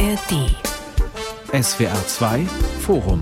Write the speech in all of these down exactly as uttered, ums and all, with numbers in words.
R D. S W R zwei Forum.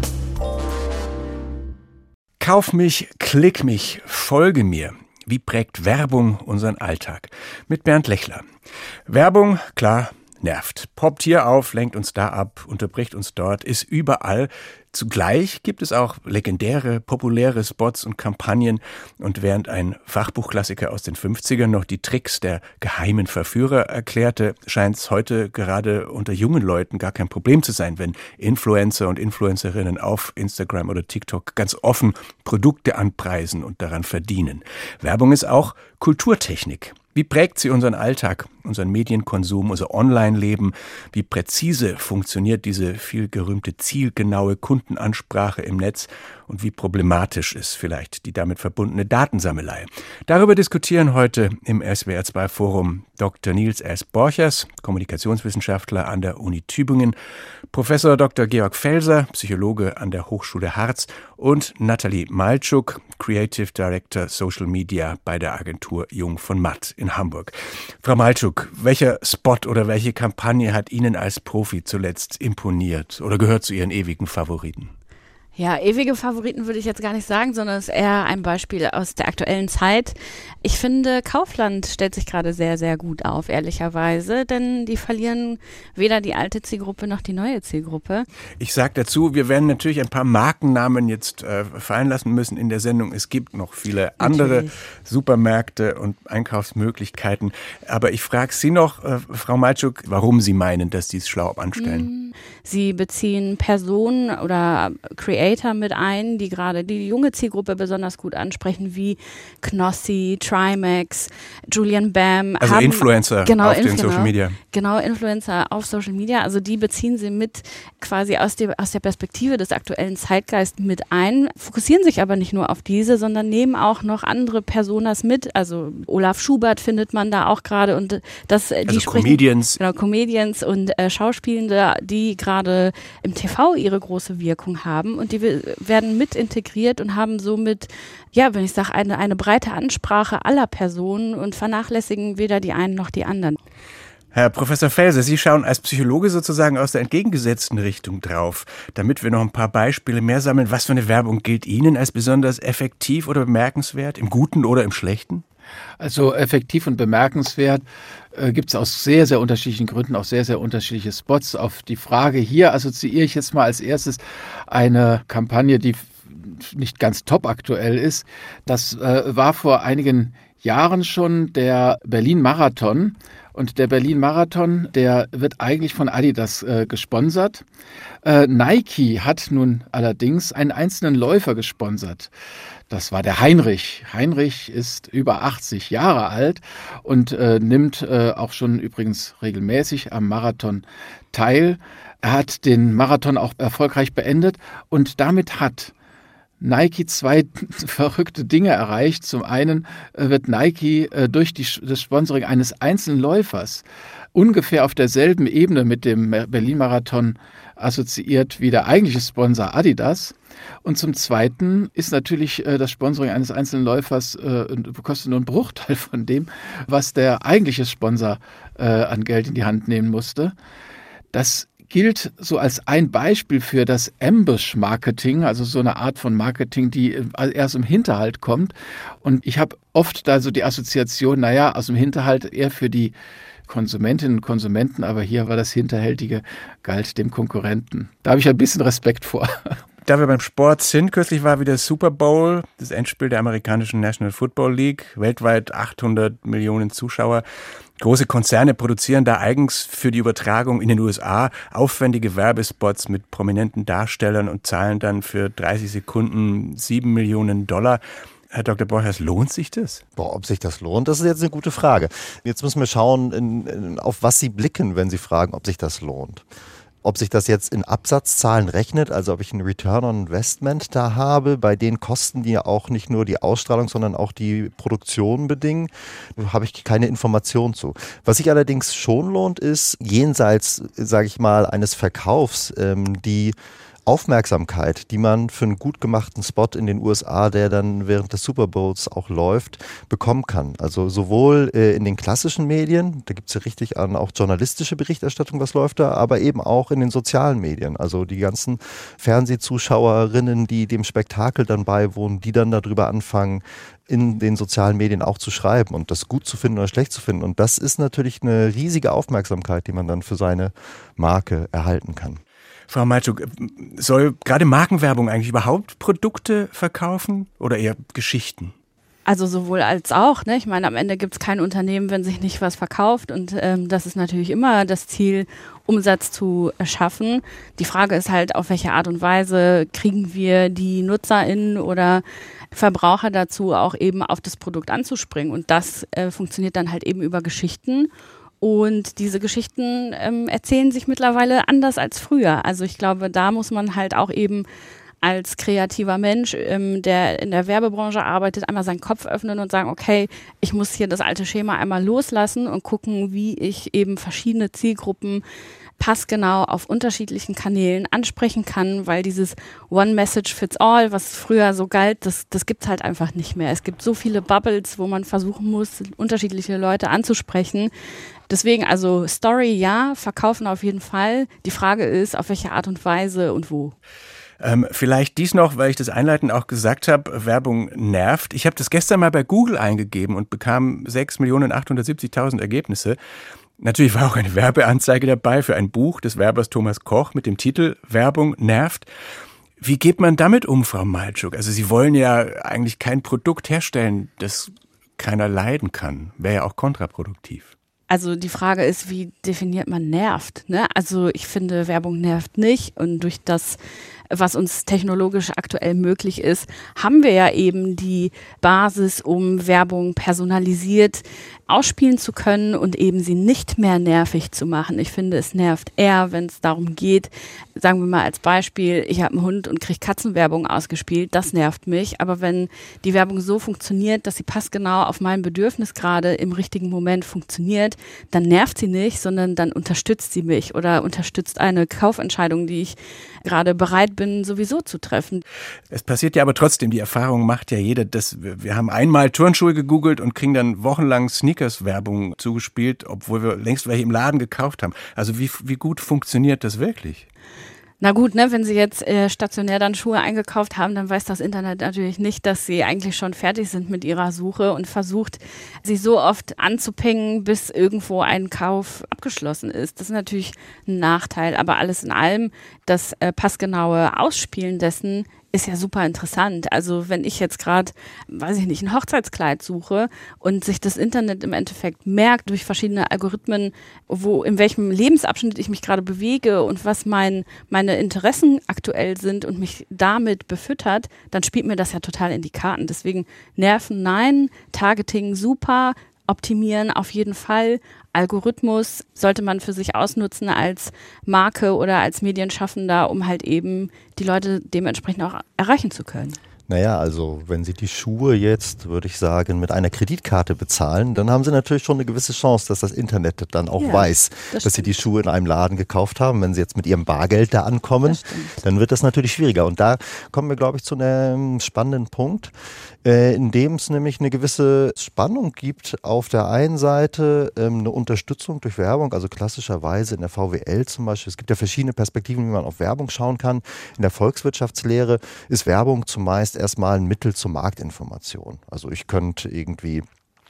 Kauf mich, klick mich, folge mir. Wie prägt Werbung unseren Alltag? Mit Bernd Lechler. Werbung, klar, nervt. Poppt hier auf, lenkt uns da ab, unterbricht uns dort, ist überall. Zugleich gibt es auch legendäre, populäre Spots und Kampagnen. Und während ein Fachbuchklassiker aus den fünfzigern noch die Tricks der geheimen Verführer erklärte, scheint es heute gerade unter jungen Leuten gar kein Problem zu sein, wenn Influencer und Influencerinnen auf Instagram oder TikTok ganz offen Produkte anpreisen und daran verdienen. Werbung ist auch Kulturtechnik. Wie prägt sie unseren Alltag, unseren Medienkonsum, unser Online-Leben? Wie präzise funktioniert diese viel gerühmte zielgenaue Kundenansprache im Netz? Und wie problematisch ist vielleicht die damit verbundene Datensammelei? Darüber diskutieren heute im S W R zwei Forum Doktor Niels S. Borchers, Kommunikationswissenschaftler an der Uni Tübingen, Professor Doktor Georg Felser, Psychologe an der Hochschule Harz und Nathalie Malczuk, Creative Director Social Media bei der Agentur Jung von Matt in Hamburg. Frau Malczuk, welcher Spot oder welche Kampagne hat Ihnen als Profi zuletzt imponiert oder gehört zu Ihren ewigen Favoriten? Ja, ewige Favoriten würde ich jetzt gar nicht sagen, sondern es ist eher ein Beispiel aus der aktuellen Zeit. Ich finde, Kaufland stellt sich gerade sehr, sehr gut auf, ehrlicherweise, denn die verlieren weder die alte Zielgruppe noch die neue Zielgruppe. Ich sage dazu, wir werden natürlich ein paar Markennamen jetzt äh, fallen lassen müssen in der Sendung. Es gibt noch viele andere natürlich. Supermärkte und Einkaufsmöglichkeiten. Aber ich frage Sie noch, äh, Frau Malczuk, warum Sie meinen, dass die es schlau anstellen? Sie beziehen Personen oder Creator mit ein, die gerade die junge Zielgruppe besonders gut ansprechen, wie Knossi, Trimax, Julian Bam. Also haben, Influencer genau, auf Inf- den Social Media. Genau, Influencer auf Social Media. Also die beziehen sie mit quasi aus der, aus der Perspektive des aktuellen Zeitgeists mit ein, fokussieren sich aber nicht nur auf diese, sondern nehmen auch noch andere Personas mit. Also Olaf Schubert findet man da auch gerade und das die also sprechen, Comedians. Genau, Comedians und äh, Schauspielende, die gerade im T V ihre große Wirkung haben und die werden mit integriert und haben somit, ja, wenn ich sage, eine, eine breite Ansprache aller Personen und vernachlässigen weder die einen noch die anderen. Herr Professor Felser, Sie schauen als Psychologe sozusagen aus der entgegengesetzten Richtung drauf, damit wir noch ein paar Beispiele mehr sammeln. Was für eine Werbung gilt Ihnen als besonders effektiv oder bemerkenswert, im Guten oder im Schlechten? Also effektiv und bemerkenswert äh, gibt es aus sehr, sehr unterschiedlichen Gründen auch sehr, sehr unterschiedliche Spots. Auf die Frage hier assoziiere ich jetzt mal als erstes eine Kampagne, die nicht ganz top aktuell ist. Das äh, war vor einigen Jahren schon der Berlin-Marathon. Und der Berlin-Marathon, der wird eigentlich von Adidas äh, gesponsert. Äh, Nike hat nun allerdings einen einzelnen Läufer gesponsert. Das war der Heinrich. Heinrich ist über achtzig Jahre alt und äh, nimmt äh, auch schon übrigens regelmäßig am Marathon teil. Er hat den Marathon auch erfolgreich beendet und damit hat Nike zwei verrückte Dinge erreicht. Zum einen wird Nike äh, durch die, das Sponsoring eines einzelnen Läufers ungefähr auf derselben Ebene mit dem Berlin-Marathon assoziiert wie der eigentliche Sponsor Adidas. Und zum Zweiten ist natürlich äh, das Sponsoring eines einzelnen Läufers äh, kostet nur einen Bruchteil von dem, was der eigentliche Sponsor äh, an Geld in die Hand nehmen musste. Das gilt so als ein Beispiel für das Ambush-Marketing, also so eine Art von Marketing, die erst im Hinterhalt kommt. Und ich habe oft da so die Assoziation, naja, aus dem Hinterhalt eher für die Konsumentinnen und Konsumenten, aber hier war das Hinterhältige, galt dem Konkurrenten. Da habe ich ein bisschen Respekt vor. Da wir beim Sport sind, kürzlich war wieder Super Bowl, das Endspiel der amerikanischen National Football League, weltweit achthundert Millionen Zuschauer. Große Konzerne produzieren da eigens für die Übertragung in den U S A aufwendige Werbespots mit prominenten Darstellern und zahlen dann für dreißig Sekunden sieben Millionen Dollar. Herr Doktor Borchers, lohnt sich das? Boah, ob sich das lohnt, das ist jetzt eine gute Frage. Jetzt müssen wir schauen, in, in, auf was Sie blicken, wenn Sie fragen, ob sich das lohnt. Ob sich das jetzt in Absatzzahlen rechnet, also ob ich einen Return on Investment da habe, bei den Kosten, die ja auch nicht nur die Ausstrahlung, sondern auch die Produktion bedingen, habe ich keine Information zu. Was sich allerdings schon lohnt, ist jenseits, sage ich mal, eines Verkaufs, ähm, die Aufmerksamkeit, die man für einen gut gemachten Spot in den U S A, der dann während des Super Bowls auch läuft, bekommen kann. Also sowohl äh, in den klassischen Medien, da gibt es ja richtig an auch journalistische Berichterstattung, was läuft da, aber eben auch in den sozialen Medien. Also die ganzen Fernsehzuschauerinnen, die dem Spektakel dann beiwohnen, die dann darüber anfangen, in den sozialen Medien auch zu schreiben und das gut zu finden oder schlecht zu finden. Und das ist natürlich eine riesige Aufmerksamkeit, die man dann für seine Marke erhalten kann. Frau Malczuk, soll gerade Markenwerbung eigentlich überhaupt Produkte verkaufen oder eher Geschichten? Also sowohl als auch. Ne? Ich meine, am Ende gibt es kein Unternehmen, wenn sich nicht was verkauft. Und ähm, das ist natürlich immer das Ziel, Umsatz zu schaffen. Die Frage ist halt, auf welche Art und Weise kriegen wir die NutzerInnen oder Verbraucher dazu, auch eben auf das Produkt anzuspringen. Und das äh, funktioniert dann halt eben über Geschichten. Und diese Geschichten ähm, erzählen sich mittlerweile anders als früher. Also ich glaube, da muss man halt auch eben als kreativer Mensch, ähm, der in der Werbebranche arbeitet, einmal seinen Kopf öffnen und sagen, okay, ich muss hier das alte Schema einmal loslassen und gucken, wie ich eben verschiedene Zielgruppen passgenau auf unterschiedlichen Kanälen ansprechen kann, weil dieses One Message Fits All, was früher so galt, das, das gibt's halt einfach nicht mehr. Es gibt so viele Bubbles, wo man versuchen muss, unterschiedliche Leute anzusprechen. Deswegen also Story ja, verkaufen auf jeden Fall. Die Frage ist, auf welche Art und Weise und wo. Ähm, vielleicht dies noch, weil ich das einleitend auch gesagt habe, Werbung nervt. Ich habe das gestern mal bei Google eingegeben und bekam sechs Millionen achthundertsiebzigtausend Ergebnisse. Natürlich war auch eine Werbeanzeige dabei für ein Buch des Werbers Thomas Koch mit dem Titel Werbung nervt. Wie geht man damit um, Frau Malczuk? Also Sie wollen ja eigentlich kein Produkt herstellen, das keiner leiden kann. Wäre ja auch kontraproduktiv. Also die Frage ist, wie definiert man nervt? Ne? Also ich finde, Werbung nervt nicht und durch das, was uns technologisch aktuell möglich ist, haben wir ja eben die Basis, um Werbung personalisiert ausspielen zu können und eben sie nicht mehr nervig zu machen. Ich finde, es nervt eher, wenn es darum geht, sagen wir mal als Beispiel, ich habe einen Hund und kriege Katzenwerbung ausgespielt, das nervt mich. Aber wenn die Werbung so funktioniert, dass sie passgenau auf mein Bedürfnis gerade im richtigen Moment funktioniert, dann nervt sie nicht, sondern dann unterstützt sie mich oder unterstützt eine Kaufentscheidung, die ich gerade bereit bin, sowieso zu treffen. Es passiert ja aber trotzdem, die Erfahrung macht ja jeder, dass wir, wir haben einmal Turnschuhe gegoogelt und kriegen dann wochenlang Sneakers-Werbung zugespielt, obwohl wir längst welche im Laden gekauft haben. Also wie, wie gut funktioniert das wirklich? Na gut, ne, wenn Sie jetzt äh, stationär dann Schuhe eingekauft haben, dann weiß das Internet natürlich nicht, dass Sie eigentlich schon fertig sind mit Ihrer Suche und versucht, Sie so oft anzupingen, bis irgendwo ein Kauf abgeschlossen ist. Das ist natürlich ein Nachteil, aber alles in allem, das äh, passgenaue Ausspielen dessen ist ja super interessant. Also wenn ich jetzt gerade, weiß ich nicht, ein Hochzeitskleid suche und sich das Internet im Endeffekt merkt durch verschiedene Algorithmen, wo in welchem Lebensabschnitt ich mich gerade bewege und was mein, meine Interessen aktuell sind und mich damit befüttert, dann spielt mir das ja total in die Karten. Deswegen Nerven nein, Targeting super, optimieren auf jeden Fall. Algorithmus sollte man für sich ausnutzen als Marke oder als Medienschaffender, um halt eben die Leute dementsprechend auch erreichen zu können. Naja, also wenn Sie die Schuhe jetzt, würde ich sagen, mit einer Kreditkarte bezahlen, dann haben Sie natürlich schon eine gewisse Chance, dass das Internet dann auch ja, weiß, das dass Sie die Schuhe in einem Laden gekauft haben. Wenn Sie jetzt mit Ihrem Bargeld da ankommen, dann wird das natürlich schwieriger. Und da kommen wir, glaube ich, zu einem spannenden Punkt, äh, in dem es nämlich eine gewisse Spannung gibt. Auf der einen Seite ähm, eine Unterstützung durch Werbung, also klassischerweise in der V W L zum Beispiel. Es gibt ja verschiedene Perspektiven, wie man auf Werbung schauen kann. In der Volkswirtschaftslehre ist Werbung zumeist erstmal ein Mittel zur Marktinformation. Also ich könnte irgendwie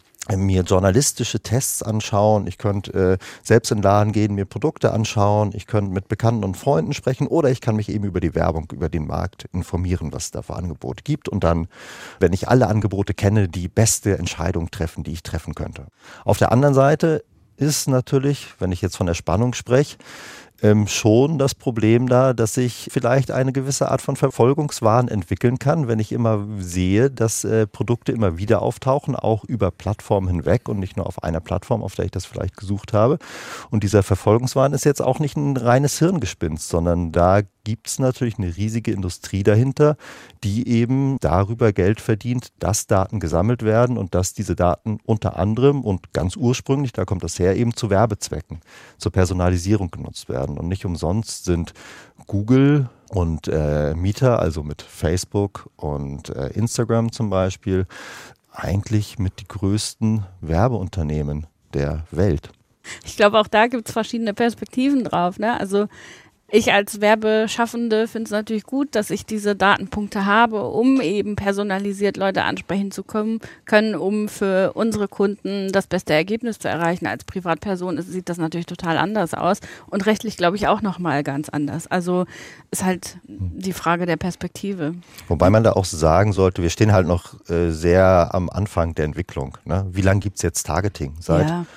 mir journalistische Tests anschauen, ich könnte äh, selbst in den Laden gehen, mir Produkte anschauen, ich könnte mit Bekannten und Freunden sprechen oder ich kann mich eben über die Werbung, über den Markt informieren, was es da für Angebote gibt und dann, wenn ich alle Angebote kenne, die beste Entscheidung treffen, die ich treffen könnte. Auf der anderen Seite ist natürlich, wenn ich jetzt von der Spannung spreche, Ähm, schon das Problem da, dass ich vielleicht eine gewisse Art von Verfolgungswahn entwickeln kann, wenn ich immer sehe, dass äh, Produkte immer wieder auftauchen, auch über Plattformen hinweg und nicht nur auf einer Plattform, auf der ich das vielleicht gesucht habe. Und dieser Verfolgungswahn ist jetzt auch nicht ein reines Hirngespinst, sondern da gibt es natürlich eine riesige Industrie dahinter, die eben darüber Geld verdient, dass Daten gesammelt werden und dass diese Daten unter anderem und ganz ursprünglich, da kommt das her, eben zu Werbezwecken, zur Personalisierung genutzt werden. Und nicht umsonst sind Google Und äh, Meta, also mit Facebook und äh, Instagram zum Beispiel, eigentlich mit die größten Werbeunternehmen der Welt. Ich glaube, auch da gibt es verschiedene Perspektiven drauf, ne? Also ich als Werbeschaffende finde es natürlich gut, dass ich diese Datenpunkte habe, um eben personalisiert Leute ansprechen zu können, können, um für unsere Kunden das beste Ergebnis zu erreichen. Als Privatperson ist, sieht das natürlich total anders aus und rechtlich, glaube ich, auch nochmal ganz anders. Also ist halt die Frage der Perspektive. Wobei man da auch sagen sollte, wir stehen halt noch äh, sehr am Anfang der Entwicklung. Ne? Wie lange gibt es jetzt Targeting? Seit Ja.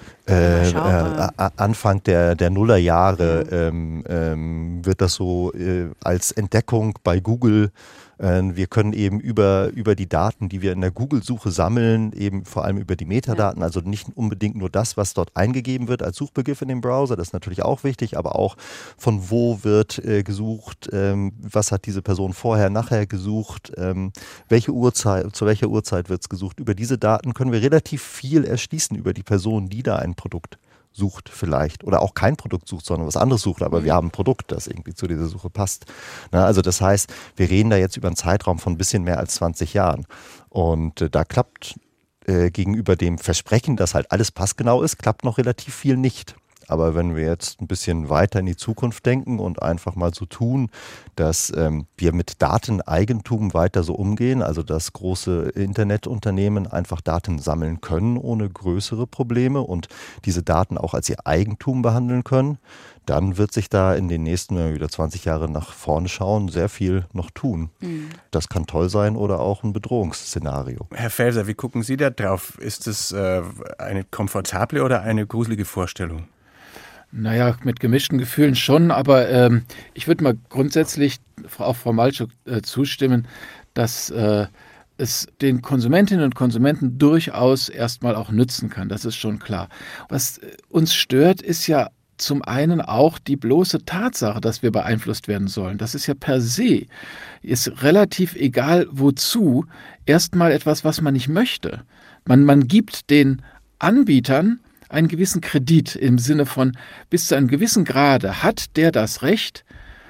Äh, äh, Anfang der, der Nullerjahre ähm, ähm, wird das so äh, als Entdeckung bei Google. Äh, wir können eben über, über die Daten, die wir in der Google-Suche sammeln, eben vor allem über die Metadaten, also nicht unbedingt nur das, was dort eingegeben wird als Suchbegriff in dem Browser, das ist natürlich auch wichtig, aber auch von wo wird äh, gesucht, ähm, was hat diese Person vorher, nachher gesucht, ähm, welche Uhrzeit, zu welcher Uhrzeit wird es gesucht. Über diese Daten können wir relativ viel erschließen über die Person, die da ein Produkt sucht vielleicht oder auch kein Produkt sucht, sondern was anderes sucht, aber wir haben ein Produkt, das irgendwie zu dieser Suche passt. Na, also das heißt, wir reden da jetzt über einen Zeitraum von ein bisschen mehr als zwanzig Jahren und äh, da klappt äh, gegenüber dem Versprechen, dass halt alles passgenau ist, klappt noch relativ viel nicht. Aber wenn wir jetzt ein bisschen weiter in die Zukunft denken und einfach mal so tun, dass ähm, wir mit Dateneigentum weiter so umgehen, also dass große Internetunternehmen einfach Daten sammeln können ohne größere Probleme und diese Daten auch als ihr Eigentum behandeln können, dann wird sich da in den nächsten, wenn wir wieder zwanzig Jahre nach vorne schauen, sehr viel noch tun. Mhm. Das kann toll sein oder auch ein Bedrohungsszenario. Herr Felser, wie gucken Sie da drauf? Ist es äh, eine komfortable oder eine gruselige Vorstellung? Naja, mit gemischten Gefühlen schon, aber ähm, ich würde mal grundsätzlich auch Frau Malczuk äh, zustimmen, dass äh, es den Konsumentinnen und Konsumenten durchaus erstmal auch nützen kann, das ist schon klar. Was uns stört, ist ja zum einen auch die bloße Tatsache, dass wir beeinflusst werden sollen. Das ist ja per se, ist relativ egal wozu, erstmal etwas, was man nicht möchte. Man, man gibt den Anbietern einen gewissen Kredit im Sinne von, bis zu einem gewissen Grade hat der das Recht,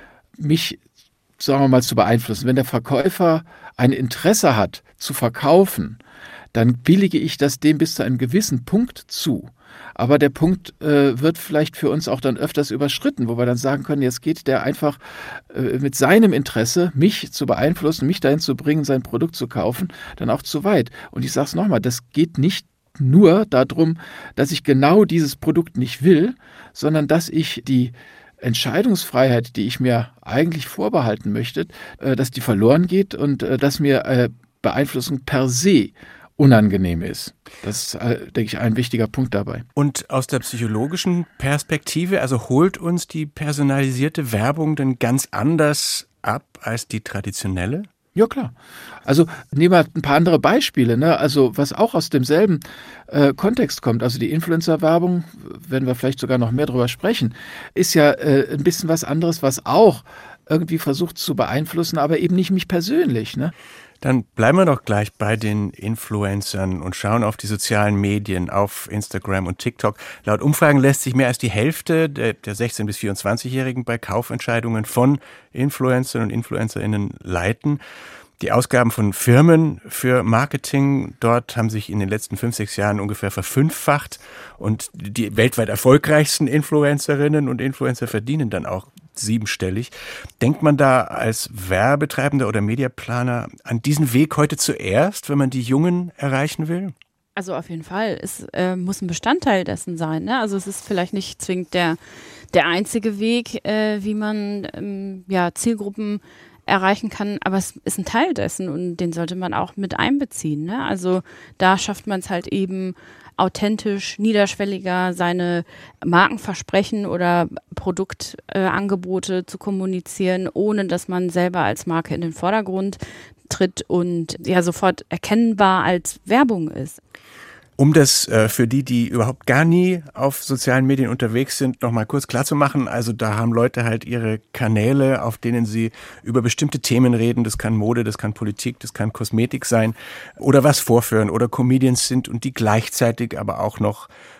mich, sagen wir mal, zu beeinflussen. Wenn der Verkäufer ein Interesse hat, zu verkaufen, dann billige ich das dem bis zu einem gewissen Punkt zu. Aber der Punkt äh, wird vielleicht für uns auch dann öfters überschritten, wo wir dann sagen können, jetzt geht der einfach äh, mit seinem Interesse, mich zu beeinflussen, mich dahin zu bringen, sein Produkt zu kaufen, dann auch zu weit. Und ich sage es nochmal, das geht nicht nur darum, dass ich genau dieses Produkt nicht will, sondern dass ich die Entscheidungsfreiheit, die ich mir eigentlich vorbehalten möchte, dass die verloren geht und dass mir Beeinflussung per se unangenehm ist. Das ist, denke ich, ein wichtiger Punkt dabei. Und aus der psychologischen Perspektive, also holt uns die personalisierte Werbung denn ganz anders ab als die traditionelle? Ja, klar. Also nehmen wir ein paar andere Beispiele, ne? Also was auch aus demselben äh, Kontext kommt, also die Influencer-Werbung, werden wir vielleicht sogar noch mehr drüber sprechen, ist ja äh, ein bisschen was anderes, was auch irgendwie versucht zu beeinflussen, aber eben nicht mich persönlich, ne? Dann bleiben wir doch gleich bei den Influencern und schauen auf die sozialen Medien, auf Instagram und TikTok. Laut Umfragen lässt sich mehr als die Hälfte der, der sechzehn- bis vierundzwanzigjährigen bei Kaufentscheidungen von Influencern und InfluencerInnen leiten. Die Ausgaben von Firmen für Marketing dort haben sich in den letzten fünf, sechs Jahren ungefähr verfünffacht und die weltweit erfolgreichsten Influencerinnen und Influencer verdienen dann auch siebenstellig. Denkt man da als Werbetreibender oder Mediaplaner an diesen Weg heute zuerst, wenn man die Jungen erreichen will? Also auf jeden Fall. Es äh, muss ein Bestandteil dessen sein. Ne? Also es ist vielleicht nicht zwingend der, der einzige Weg, äh, wie man ähm, ja, Zielgruppen erreichen kann, aber es ist ein Teil dessen und den sollte man auch mit einbeziehen. Ne? Also da schafft man es halt eben authentisch, niederschwelliger, seine Markenversprechen oder Produktangebote äh, zu kommunizieren, ohne dass man selber als Marke in den Vordergrund tritt und ja sofort erkennbar als Werbung ist. Um das äh, für die, die überhaupt gar nie auf sozialen Medien unterwegs sind, nochmal kurz klarzumachen, also da haben Leute halt ihre Kanäle, auf denen sie über bestimmte Themen reden, das kann Mode, das kann Politik, das kann Kosmetik sein oder was vorführen oder Comedians sind und die gleichzeitig aber auch noch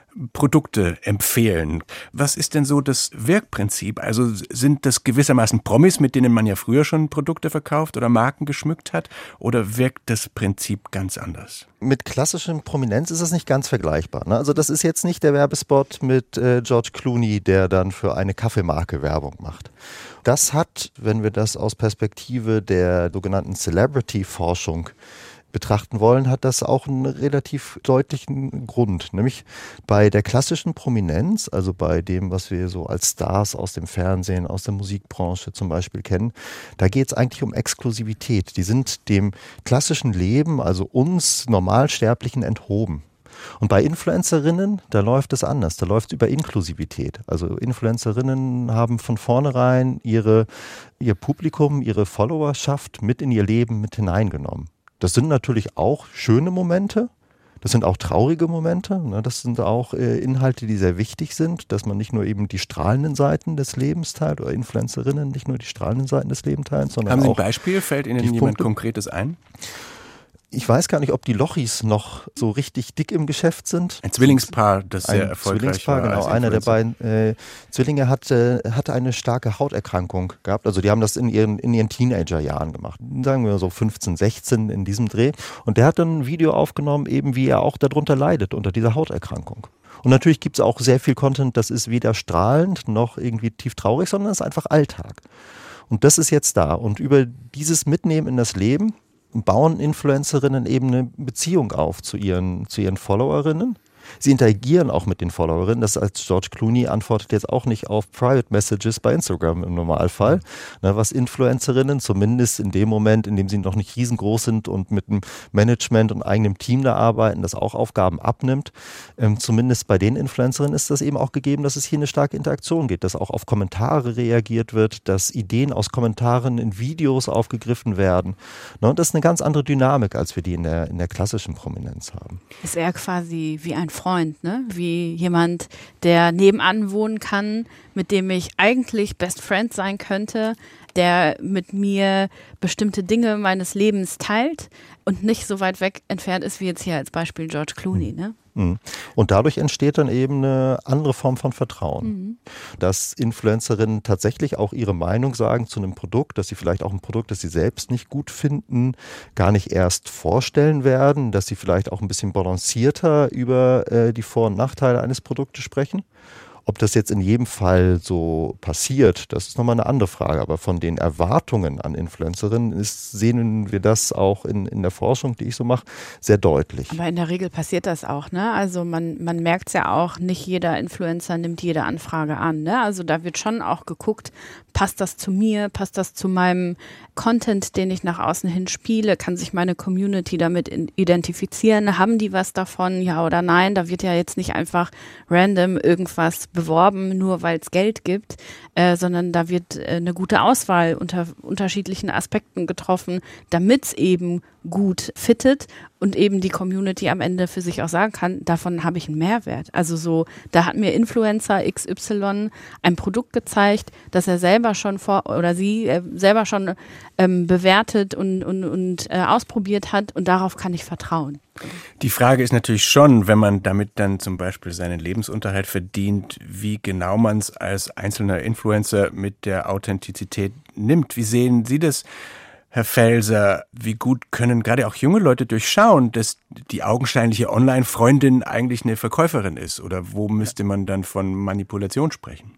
Produkte empfehlen. Was ist denn so das Wirkprinzip? Also sind das gewissermaßen Promis, mit denen man ja früher schon Produkte verkauft oder Marken geschmückt hat? Oder wirkt das Prinzip ganz anders? Mit klassischem Prominenz ist das nicht ganz vergleichbar. Ne? Also das ist jetzt nicht der Werbespot mit äh, George Clooney, der dann für eine Kaffeemarke Werbung macht. Das hat, wenn wir das aus Perspektive der sogenannten Celebrity-Forschung betrachten wollen, hat das auch einen relativ deutlichen Grund. Nämlich bei der klassischen Prominenz, also bei dem, was wir so als Stars aus dem Fernsehen, aus der Musikbranche zum Beispiel kennen, da geht es eigentlich um Exklusivität. Die sind dem klassischen Leben, also uns Normalsterblichen, enthoben. Und bei Influencerinnen, da läuft es anders. Da läuft es über Inklusivität. Also Influencerinnen haben von vornherein ihre, ihr Publikum, ihre Followerschaft mit in ihr Leben mit hineingenommen. Das sind natürlich auch schöne Momente, das sind auch traurige Momente, das sind auch Inhalte, die sehr wichtig sind, dass man nicht nur eben die strahlenden Seiten des Lebens teilt oder Influencerinnen nicht nur die strahlenden Seiten des Lebens teilen, sondern Haben Sie ein auch Beispiel? Fällt Ihnen jemand Konkretes ein? Ich weiß gar nicht, ob die Lochis noch so richtig dick im Geschäft sind. Ein Zwillingspaar, das sehr ein erfolgreich Zwillingspaar, war. Genau, einer der beiden äh, Zwillinge hat, äh, hatte eine starke Hauterkrankung gehabt. Also die haben das in ihren, in ihren Teenagerjahren gemacht. Sagen wir so fünfzehn, sechzehn in diesem Dreh. Und der hat dann ein Video aufgenommen, eben wie er auch darunter leidet, unter dieser Hauterkrankung. Und natürlich gibt es auch sehr viel Content, das ist weder strahlend noch irgendwie tief traurig, sondern es ist einfach Alltag. Und das ist jetzt da. Und über dieses Mitnehmen in das Leben bauen Influencerinnen eben eine Beziehung auf zu ihren, zu ihren Followerinnen. Sie interagieren auch mit den Followerinnen. Das als George Clooney antwortet jetzt auch nicht auf Private Messages bei Instagram im Normalfall. Na, was Influencerinnen zumindest in dem Moment, in dem sie noch nicht riesengroß sind und mit einem Management und eigenem Team da arbeiten, das auch Aufgaben abnimmt. Ähm, zumindest bei den Influencerinnen ist das eben auch gegeben, dass es hier eine starke Interaktion gibt, dass auch auf Kommentare reagiert wird, dass Ideen aus Kommentaren in Videos aufgegriffen werden. Na, und das ist eine ganz andere Dynamik, als wir die in der, in der klassischen Prominenz haben. Ist er quasi wie ein Freund, ne? Wie jemand, der nebenan wohnen kann, mit dem ich eigentlich Best Friend sein könnte, der mit mir bestimmte Dinge meines Lebens teilt und nicht so weit weg entfernt ist, wie jetzt hier als Beispiel George Clooney, ne? Und dadurch entsteht dann eben eine andere Form von Vertrauen. Mhm. Dass Influencerinnen tatsächlich auch ihre Meinung sagen zu einem Produkt, dass sie vielleicht auch ein Produkt, das sie selbst nicht gut finden, gar nicht erst vorstellen werden, dass sie vielleicht auch ein bisschen balancierter über äh, die Vor- und Nachteile eines Produktes sprechen. Ob das jetzt in jedem Fall so passiert, das ist nochmal eine andere Frage. Aber von den Erwartungen an Influencerinnen ist, sehen wir das auch in, in der Forschung, die ich so mache, sehr deutlich. Aber in der Regel passiert das auch, ne? Also man, man merkt es ja auch, nicht jeder Influencer nimmt jede Anfrage an, ne? Also da wird schon auch geguckt, passt das zu mir, passt das zu meinem Content, den ich nach außen hin spiele, kann sich meine Community damit identifizieren, haben die was davon, ja oder nein? Da wird ja jetzt nicht einfach random irgendwas beworben, nur weil es Geld gibt, äh, sondern da wird äh, eine gute Auswahl unter unterschiedlichen Aspekten getroffen, damit es eben gut fittet und eben die Community am Ende für sich auch sagen kann, davon habe ich einen Mehrwert. Also so, da hat mir Influencer X Y ein Produkt gezeigt, das er selber schon vor oder sie äh, selber schon ähm, bewertet und, und, und äh, ausprobiert hat und darauf kann ich vertrauen. Die Frage ist natürlich schon, wenn man damit dann zum Beispiel seinen Lebensunterhalt verdient, wie genau man es als einzelner Influencer mit der Authentizität nimmt. Wie sehen Sie das, Herr Felser? Wie gut können gerade auch junge Leute durchschauen, dass die augenscheinliche Online-Freundin eigentlich eine Verkäuferin ist? Oder wo müsste man dann von Manipulation sprechen?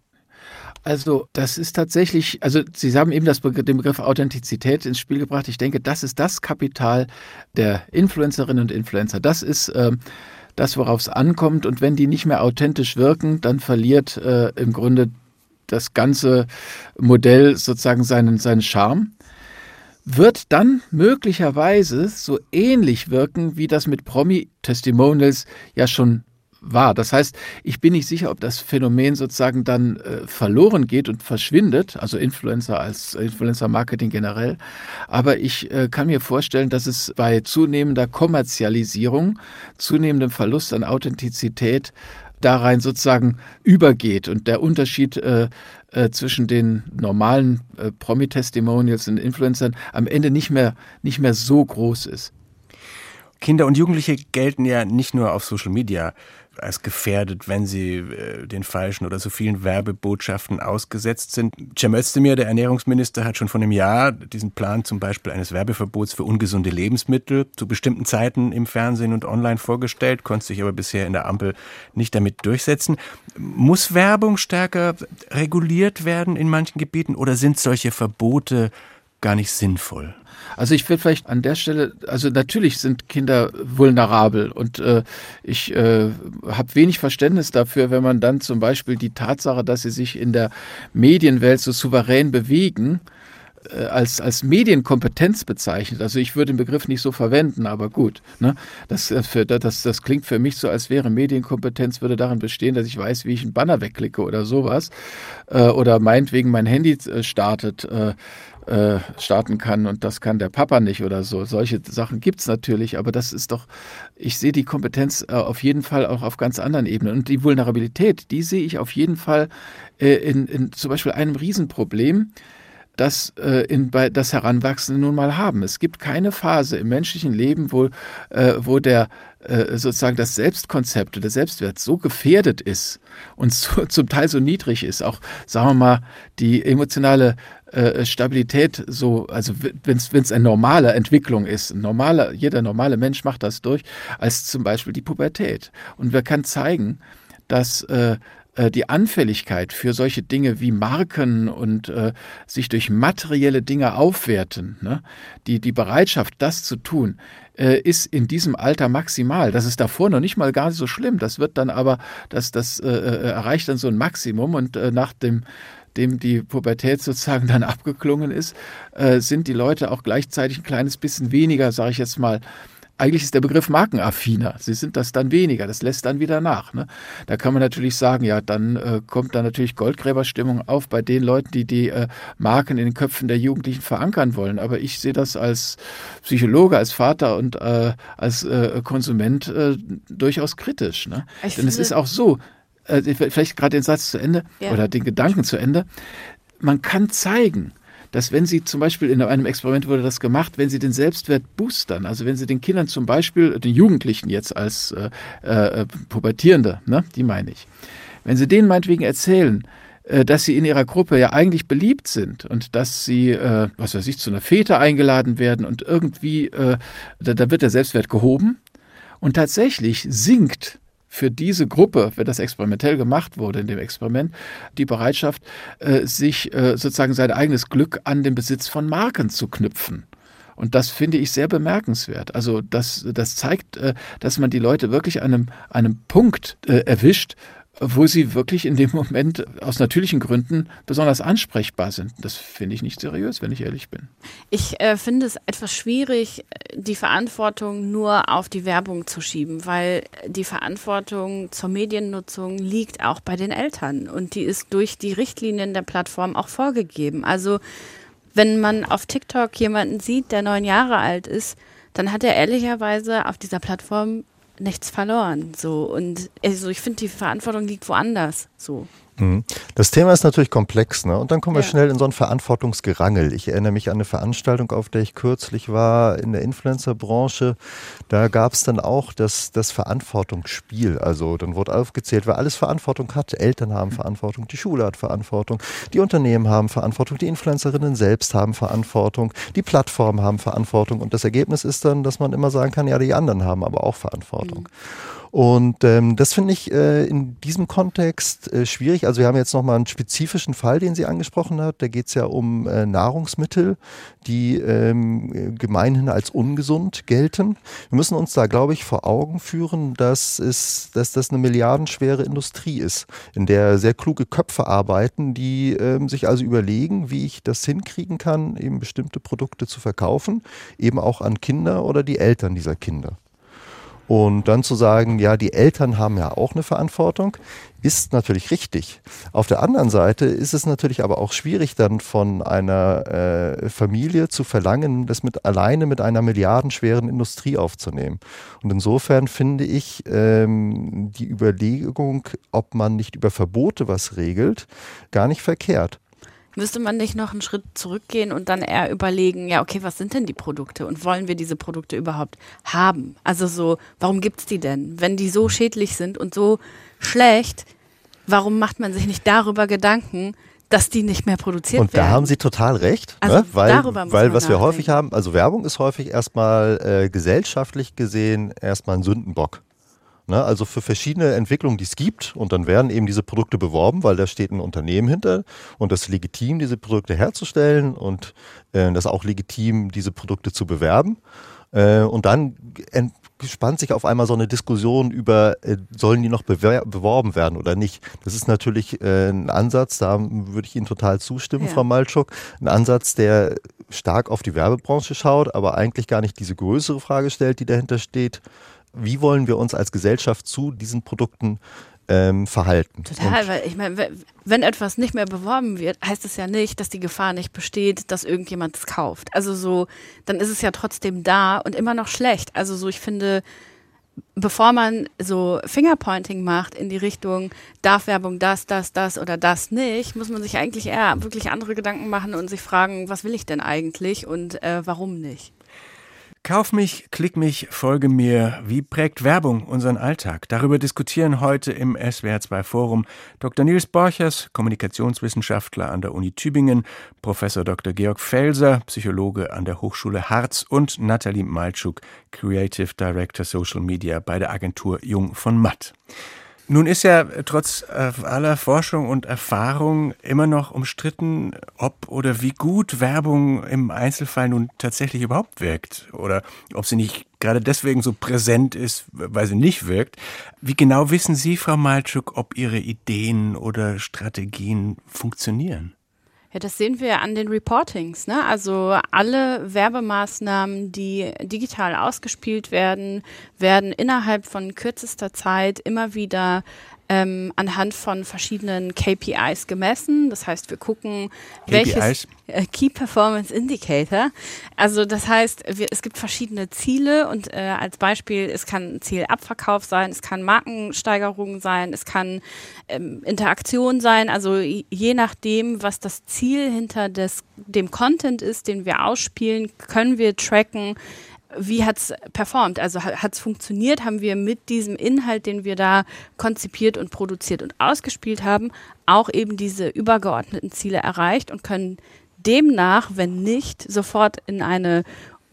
Also das ist tatsächlich, also Sie haben eben das Begr- den Begriff Authentizität ins Spiel gebracht. Ich denke, das ist das Kapital der Influencerinnen und Influencer. Das ist äh, das, worauf es ankommt. Und wenn die nicht mehr authentisch wirken, dann verliert äh, im Grunde das ganze Modell sozusagen seinen, seinen Charme. Wird dann möglicherweise so ähnlich wirken, wie das mit Promi-Testimonials ja schon war. Das heißt, ich bin nicht sicher, ob das Phänomen sozusagen dann äh, verloren geht und verschwindet, also Influencer als Influencer-Marketing generell. Aber ich äh, kann mir vorstellen, dass es bei zunehmender Kommerzialisierung, zunehmendem Verlust an Authentizität da rein sozusagen übergeht und der Unterschied äh, äh, zwischen den normalen äh, Promi-Testimonials und Influencern am Ende nicht mehr, nicht mehr so groß ist. Kinder und Jugendliche gelten ja nicht nur auf Social Media als gefährdet, wenn sie äh, den falschen oder so vielen Werbebotschaften ausgesetzt sind. Cem Özdemir, der Ernährungsminister, hat schon vor einem Jahr diesen Plan zum Beispiel eines Werbeverbots für ungesunde Lebensmittel zu bestimmten Zeiten im Fernsehen und online vorgestellt, konnte sich aber bisher in der Ampel nicht damit durchsetzen. Muss Werbung stärker reguliert werden in manchen Gebieten oder sind solche Verbote gar nicht sinnvoll? Also ich will vielleicht an der Stelle, also natürlich sind Kinder vulnerabel und äh, ich äh, habe wenig Verständnis dafür, wenn man dann zum Beispiel die Tatsache, dass sie sich in der Medienwelt so souverän bewegen, äh, als, als Medienkompetenz bezeichnet. Also ich würde den Begriff nicht so verwenden, aber gut. Ne? Das, für, das, das klingt für mich so, als wäre Medienkompetenz würde darin bestehen, dass ich weiß, wie ich einen Banner wegklicke oder sowas. Äh, oder meinetwegen mein Handy äh, startet. Äh, Äh, starten kann und das kann der Papa nicht oder so. Solche Sachen gibt es natürlich, aber das ist doch, ich sehe die Kompetenz äh, auf jeden Fall auch auf ganz anderen Ebenen. Und die Vulnerabilität, die sehe ich auf jeden Fall äh, in, in zum Beispiel einem Riesenproblem, das, äh, in, bei, das Heranwachsende nun mal haben. Es gibt keine Phase im menschlichen Leben, wo, äh, wo der äh, sozusagen das Selbstkonzept oder der Selbstwert so gefährdet ist und so, zum Teil so niedrig ist. Auch, sagen wir mal, die emotionale äh, Stabilität so, also wenn es eine normale Entwicklung ist, ein normaler, jeder normale Mensch macht das durch, als zum Beispiel die Pubertät. Und wer kann zeigen, dass äh, die Anfälligkeit für solche Dinge wie Marken und äh, sich durch materielle Dinge aufwerten, ne? die, die Bereitschaft, das zu tun, äh, ist in diesem Alter maximal. Das ist davor noch nicht mal gar nicht so schlimm. Das wird dann aber, das, das äh, erreicht dann so ein Maximum und äh, nach dem dem die Pubertät sozusagen dann abgeklungen ist, äh, sind die Leute auch gleichzeitig ein kleines bisschen weniger, sage ich jetzt mal, eigentlich ist der Begriff markenaffiner. Sie sind das dann weniger, das lässt dann wieder nach. Ne? Da kann man natürlich sagen, ja, dann äh, kommt da natürlich Goldgräberstimmung auf bei den Leuten, die die äh, Marken in den Köpfen der Jugendlichen verankern wollen. Aber ich sehe das als Psychologe, als Vater und äh, als äh, Konsument äh, durchaus kritisch. Ne? Denn es ist auch so, äh, vielleicht gerade den Satz zu Ende ja. oder den Gedanken zu Ende, man kann zeigen, dass wenn Sie zum Beispiel in einem Experiment wurde das gemacht, wenn Sie den Selbstwert boostern, also wenn Sie den Kindern zum Beispiel, den Jugendlichen jetzt als äh, äh, Pubertierende, ne, die meine ich, wenn Sie denen meinetwegen erzählen, äh, dass sie in ihrer Gruppe ja eigentlich beliebt sind und dass sie, äh, was weiß ich, zu einer Fete eingeladen werden und irgendwie, äh, da, da wird der Selbstwert gehoben und tatsächlich sinkt für diese Gruppe, wenn das experimentell gemacht wurde in dem Experiment, die Bereitschaft, äh, sich äh, sozusagen sein eigenes Glück an den Besitz von Marken zu knüpfen. Und das finde ich sehr bemerkenswert. Also das, das zeigt, äh, dass man die Leute wirklich an einem, einem Punkt äh, erwischt, wo sie wirklich in dem Moment aus natürlichen Gründen besonders ansprechbar sind. Das finde ich nicht seriös, wenn ich ehrlich bin. Ich äh, finde es etwas schwierig, die Verantwortung nur auf die Werbung zu schieben, weil die Verantwortung zur Mediennutzung liegt auch bei den Eltern und die ist durch die Richtlinien der Plattform auch vorgegeben. Also wenn man auf TikTok jemanden sieht, der neun Jahre alt ist, dann hat er ehrlicherweise auf dieser Plattform nichts verloren. So. Und also ich finde, die Verantwortung liegt woanders. So. Das Thema ist natürlich komplex, ne? Und dann kommen wir ja. schnell in so ein Verantwortungsgerangel. Ich erinnere mich an eine Veranstaltung, auf der ich kürzlich war in der Influencer-Branche. Da gab es dann auch das, das Verantwortungsspiel. Also dann wurde aufgezählt, wer alles Verantwortung hat. Eltern haben Verantwortung, die Schule hat Verantwortung, die Unternehmen haben Verantwortung, die Influencerinnen selbst haben Verantwortung, die Plattformen haben Verantwortung. Und das Ergebnis ist dann, dass man immer sagen kann, ja, die anderen haben aber auch Verantwortung. Mhm. Und ähm, das finde ich äh, in diesem Kontext äh, schwierig. Also wir haben jetzt nochmal einen spezifischen Fall, den sie angesprochen hat. Da geht es ja um äh, Nahrungsmittel, die ähm, gemeinhin als ungesund gelten. Wir müssen uns da, glaube ich, vor Augen führen, dass, es, dass das eine milliardenschwere Industrie ist, in der sehr kluge Köpfe arbeiten, die ähm, sich also überlegen, wie ich das hinkriegen kann, eben bestimmte Produkte zu verkaufen, eben auch an Kinder oder die Eltern dieser Kinder. Und dann zu sagen, ja, die Eltern haben ja auch eine Verantwortung, ist natürlich richtig. Auf der anderen Seite ist es natürlich aber auch schwierig, dann von einer äh, Familie zu verlangen, das mit alleine mit einer milliardenschweren Industrie aufzunehmen. Und insofern finde ich ähm, die Überlegung, ob man nicht über Verbote was regelt, gar nicht verkehrt. Müsste man nicht noch einen Schritt zurückgehen und dann eher überlegen, ja, okay, was sind denn die Produkte und wollen wir diese Produkte überhaupt haben? Also so, warum gibt's die denn? Wenn die so schädlich sind und so schlecht, warum macht man sich nicht darüber Gedanken, dass die nicht mehr produziert und werden? Und da haben Sie total recht, also ne? weil, darüber muss weil man was wir nachdenken. häufig haben, also Werbung ist häufig erstmal äh, gesellschaftlich gesehen erstmal ein Sündenbock. Ne, also für verschiedene Entwicklungen, die es gibt, und dann werden eben diese Produkte beworben, weil da steht ein Unternehmen hinter und das ist legitim, diese Produkte herzustellen und äh, das ist auch legitim, diese Produkte zu bewerben. Äh, und dann entspannt sich auf einmal so eine Diskussion über, äh, sollen die noch bewer- beworben werden oder nicht. Das ist natürlich äh, ein Ansatz, da würde ich Ihnen total zustimmen, Ja. Frau Malczuk, ein Ansatz, der stark auf die Werbebranche schaut, aber eigentlich gar nicht diese größere Frage stellt, die dahinter steht. Wie wollen wir uns als Gesellschaft zu diesen Produkten ähm, verhalten? Total, Und weil ich meine, wenn etwas nicht mehr beworben wird, heißt es ja nicht, dass die Gefahr nicht besteht, dass irgendjemand es kauft. Also so, dann ist es ja trotzdem da und immer noch schlecht. Also so, ich finde, bevor man so Fingerpointing macht in die Richtung, darf Werbung das, das, das oder das nicht, muss man sich eigentlich eher wirklich andere Gedanken machen und sich fragen, was will ich denn eigentlich und äh, warum nicht? Kauf mich, klick mich, folge mir. Wie prägt Werbung unseren Alltag? Darüber diskutieren heute im S W R zwei Forum Doktor Nils Borchers, Kommunikationswissenschaftler an der Uni Tübingen, Professor Doktor Georg Felser, Psychologe an der Hochschule Harz und Nathalie Malczuk, Creative Director Social Media bei der Agentur Jung von Matt. Nun ist ja trotz aller Forschung und Erfahrung immer noch umstritten, ob oder wie gut Werbung im Einzelfall nun tatsächlich überhaupt wirkt oder ob sie nicht gerade deswegen so präsent ist, weil sie nicht wirkt. Wie genau wissen Sie, Frau Malczuk, ob Ihre Ideen oder Strategien funktionieren? Ja, das sehen wir an den Reportings, ne? Also alle Werbemaßnahmen, die digital ausgespielt werden, werden innerhalb von kürzester Zeit immer wieder ähm, anhand von verschiedenen K P Is gemessen. Das heißt, wir gucken, K P Is? welches äh, Key Performance Indicator. Also das heißt, wir, es gibt verschiedene Ziele und äh, als Beispiel, es kann ein Ziel Abverkauf sein, es kann Markensteigerung sein, es kann ähm, Interaktion sein. Also je nachdem, was das Ziel hinter des, dem Content ist, den wir ausspielen, können wir tracken, wie hat es performt, also hat es funktioniert, haben wir mit diesem Inhalt, den wir da konzipiert und produziert und ausgespielt haben, auch eben diese übergeordneten Ziele erreicht und können demnach, wenn nicht, sofort in eine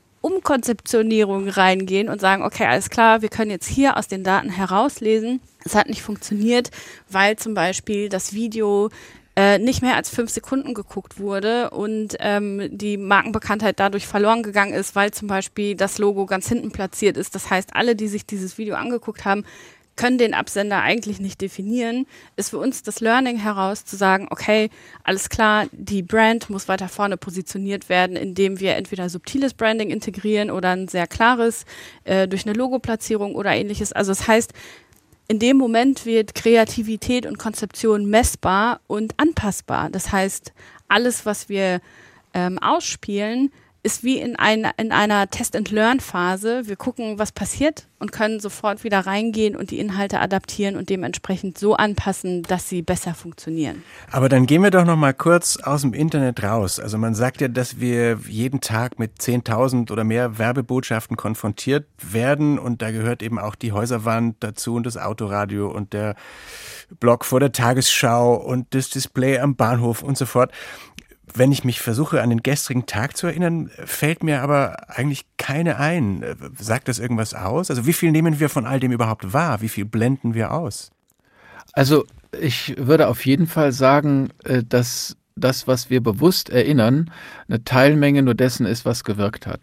Umkonzeptionierung reingehen und sagen, okay, alles klar, wir können jetzt hier aus den Daten herauslesen, es hat nicht funktioniert, weil zum Beispiel das Video nicht mehr als fünf Sekunden geguckt wurde und ähm, die Markenbekanntheit dadurch verloren gegangen ist, weil zum Beispiel das Logo ganz hinten platziert ist. Das heißt, alle, die sich dieses Video angeguckt haben, können den Absender eigentlich nicht definieren. Ist für uns das Learning heraus zu sagen, okay, alles klar, die Brand muss weiter vorne positioniert werden, indem wir entweder subtiles Branding integrieren oder ein sehr klares äh, durch eine Logoplatzierung oder ähnliches. Also das heißt, in dem Moment wird Kreativität und Konzeption messbar und anpassbar. Das heißt, alles, was wir ähm, ausspielen, ist wie in, ein, in einer Test-and-Learn-Phase. Wir gucken, was passiert und können sofort wieder reingehen und die Inhalte adaptieren und dementsprechend so anpassen, dass sie besser funktionieren. Aber dann gehen wir doch noch mal kurz aus dem Internet raus. Also man sagt ja, dass wir jeden Tag mit zehntausend oder mehr Werbebotschaften konfrontiert werden und da gehört eben auch die Häuserwand dazu und das Autoradio und der Blog vor der Tagesschau und das Display am Bahnhof und so fort. Wenn ich mich versuche, an den gestrigen Tag zu erinnern, fällt mir aber eigentlich keine ein. Sagt das irgendwas aus? Also wie viel nehmen wir von all dem überhaupt wahr? Wie viel blenden wir aus? Also ich würde auf jeden Fall sagen, dass das, was wir bewusst erinnern, eine Teilmenge nur dessen ist, was gewirkt hat.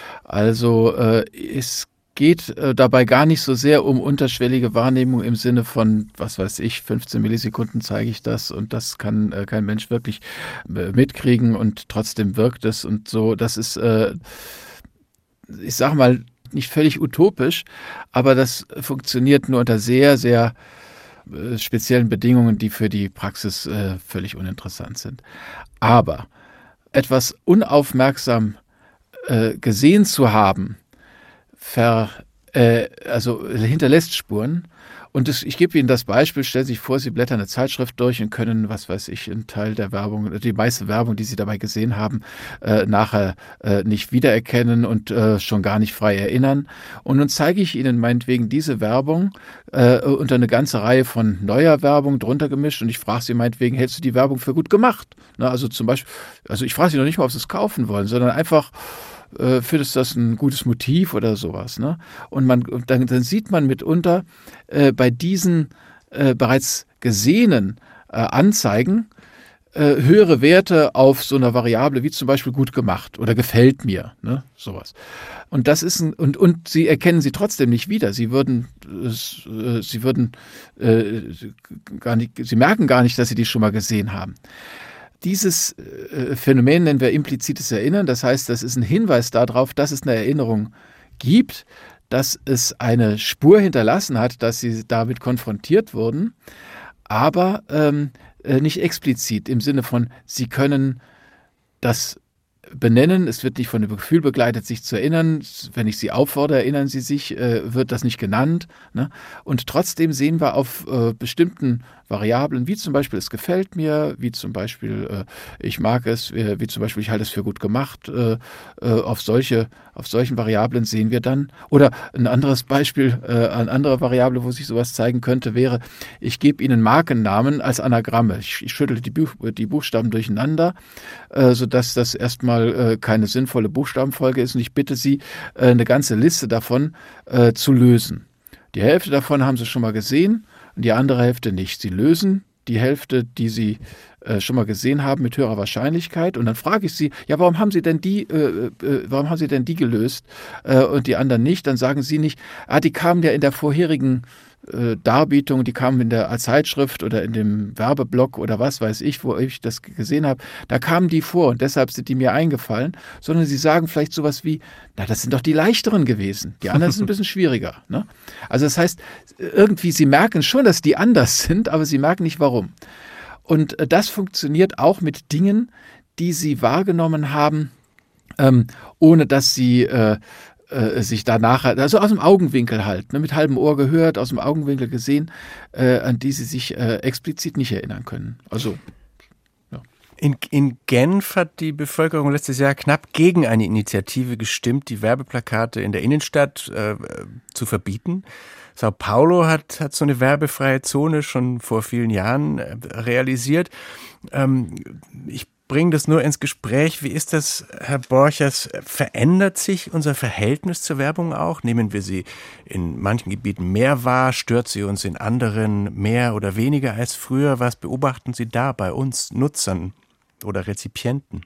Also es geht äh, dabei gar nicht so sehr um unterschwellige Wahrnehmung im Sinne von, was weiß ich, fünfzehn Millisekunden zeige ich das und das kann äh, kein Mensch wirklich äh, mitkriegen und trotzdem wirkt es und so. Das ist, äh, ich sage mal, nicht völlig utopisch, aber das funktioniert nur unter sehr, sehr äh, speziellen Bedingungen, die für die Praxis äh, völlig uninteressant sind. Aber etwas unaufmerksam äh, gesehen zu haben, Ver, äh, also hinterlässt Spuren Und das, ich gebe Ihnen das Beispiel, stellen Sie sich vor, Sie blättern eine Zeitschrift durch und können, was weiß ich, einen Teil der Werbung, die meiste Werbung, die Sie dabei gesehen haben, äh, nachher äh, nicht wiedererkennen und äh, schon gar nicht frei erinnern. Und nun zeige ich Ihnen meinetwegen diese Werbung äh, unter eine ganze Reihe von neuer Werbung drunter gemischt und ich frage Sie meinetwegen, hältst du die Werbung für gut gemacht? Na, also zum Beispiel, also ich frage Sie noch nicht mal, ob Sie es kaufen wollen, sondern einfach, äh, findest du das ein gutes Motiv oder sowas, ne? Und man, und dann, dann sieht man mitunter äh, bei diesen äh, bereits gesehenen äh, Anzeigen äh, höhere Werte auf so einer Variable wie zum Beispiel gut gemacht oder gefällt mir, ne? Sowas. Und das ist ein, und, und sie erkennen sie trotzdem nicht wieder. Sie würden, äh, sie würden äh, gar nicht, sie merken gar nicht, dass sie die schon mal gesehen haben. Dieses äh, Phänomen nennen wir implizites Erinnern. Das heißt, das ist ein Hinweis darauf, dass es eine Erinnerung gibt, dass es eine Spur hinterlassen hat, dass sie damit konfrontiert wurden, aber ähm, äh, nicht explizit im Sinne von, sie können das benennen, es wird nicht von dem Gefühl begleitet, sich zu erinnern. Wenn ich Sie auffordere, erinnern Sie sich, äh, wird das nicht genannt. Ne? Und trotzdem sehen wir auf äh, bestimmten Variablen, wie zum Beispiel es gefällt mir, wie zum Beispiel äh, ich mag es, äh, wie zum Beispiel ich halte es für gut gemacht, äh, äh, auf solche, auf solchen Variablen sehen wir dann. Oder ein anderes Beispiel, äh, eine andere Variable, wo sich sowas zeigen könnte, wäre, ich gebe Ihnen Markennamen als Anagramme. Ich, ich schüttle die, Buch, die Buchstaben durcheinander, äh, sodass das erstmal äh, keine sinnvolle Buchstabenfolge ist und ich bitte Sie, äh, eine ganze Liste davon äh, zu lösen. Die Hälfte davon haben Sie schon mal gesehen und die andere Hälfte nicht. Sie lösen die Hälfte, die Sie äh, schon mal gesehen haben, mit höherer Wahrscheinlichkeit. Und dann frage ich Sie, ja, warum haben Sie denn die, äh, äh, warum haben Sie denn die gelöst äh, und die anderen nicht? Dann sagen Sie nicht, ah, die kamen ja in der vorherigen äh, Darbietung, die kamen in der Zeitschrift oder in dem Werbeblock oder was weiß ich, wo ich das gesehen habe. Da kamen die vor und deshalb sind die mir eingefallen. Sondern Sie sagen vielleicht sowas wie, na, das sind doch die leichteren gewesen. Die anderen sind ein bisschen schwieriger. Ne? Also das heißt, irgendwie, Sie merken schon, dass die anders sind, aber Sie merken nicht, warum. Und das funktioniert auch mit Dingen, die Sie wahrgenommen haben, ähm, ohne dass Sie äh, äh, sich danach, also aus dem Augenwinkel halt, ne, mit halbem Ohr gehört, aus dem Augenwinkel gesehen, äh, an die Sie sich äh, explizit nicht erinnern können. Also In, in Genf hat die Bevölkerung letztes Jahr knapp gegen eine Initiative gestimmt, die Werbeplakate in der Innenstadt äh, zu verbieten. Sao Paulo hat, hat so eine werbefreie Zone schon vor vielen Jahren äh, realisiert. Ähm, ich bringe das nur ins Gespräch. Wie ist das, Herr Borchers? Verändert sich unser Verhältnis zur Werbung auch? Nehmen wir sie in manchen Gebieten mehr wahr? Stört sie uns in anderen mehr oder weniger als früher? Was beobachten Sie da bei uns Nutzern oder Rezipienten?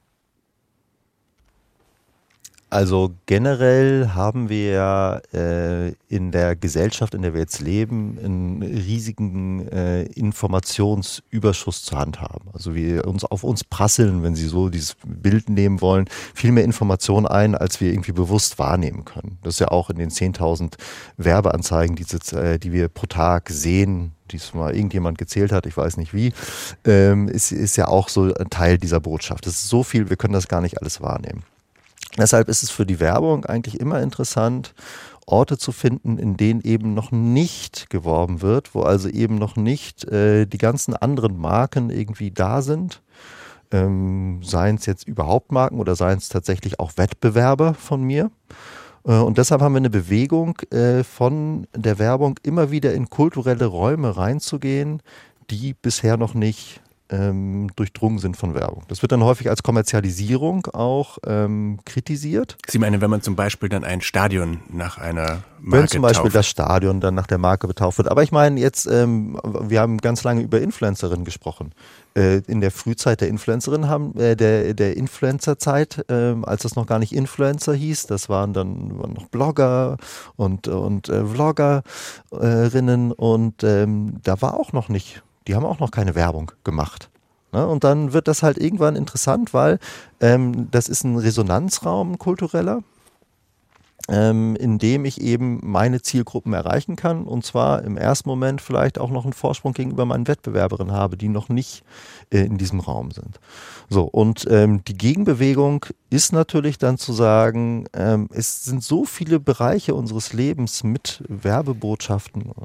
Also generell haben wir ja äh, in der Gesellschaft, in der wir jetzt leben, einen riesigen äh, Informationsüberschuss zur Hand haben. Also wir uns auf uns prasseln, wenn Sie so dieses Bild nehmen wollen, viel mehr Informationen ein, als wir irgendwie bewusst wahrnehmen können. Das ist ja auch in den zehntausend Werbeanzeigen, die, äh, die wir pro Tag sehen, die es mal irgendjemand gezählt hat, ich weiß nicht wie, ähm, ist, ist ja auch so ein Teil dieser Botschaft. Das ist so viel, wir können das gar nicht alles wahrnehmen. Deshalb ist es für die Werbung eigentlich immer interessant, Orte zu finden, in denen eben noch nicht geworben wird, wo also eben noch nicht äh, die ganzen anderen Marken irgendwie da sind. Ähm, seien es jetzt überhaupt Marken oder seien es tatsächlich auch Wettbewerber von mir. Äh, und deshalb haben wir eine Bewegung äh, von der Werbung, immer wieder in kulturelle Räume reinzugehen, die bisher noch nicht Ähm, durchdrungen sind von Werbung. Das wird dann häufig als Kommerzialisierung auch ähm, kritisiert. Sie meinen, wenn man zum Beispiel dann ein Stadion nach einer Marke Wenn zum Beispiel tauft. das Stadion dann nach der Marke betauft wird. Aber ich meine jetzt, ähm, wir haben ganz lange über Influencerinnen gesprochen. Äh, in der Frühzeit der Influencerin haben, äh, der, der Influencerzeit, äh, als das noch gar nicht Influencer hieß, das waren dann waren noch Blogger und, und äh, Vloggerinnen und ähm, da war auch noch nicht Die haben auch noch keine Werbung gemacht. Ne? Und dann wird das halt irgendwann interessant, weil ähm, das ist ein Resonanzraum, ein kultureller, ähm, in dem ich eben meine Zielgruppen erreichen kann und zwar im ersten Moment vielleicht auch noch einen Vorsprung gegenüber meinen Wettbewerberinnen habe, die noch nicht äh, in diesem Raum sind. So, und ähm, die Gegenbewegung ist natürlich dann zu sagen, ähm, es sind so viele Bereiche unseres Lebens mit Werbebotschaften,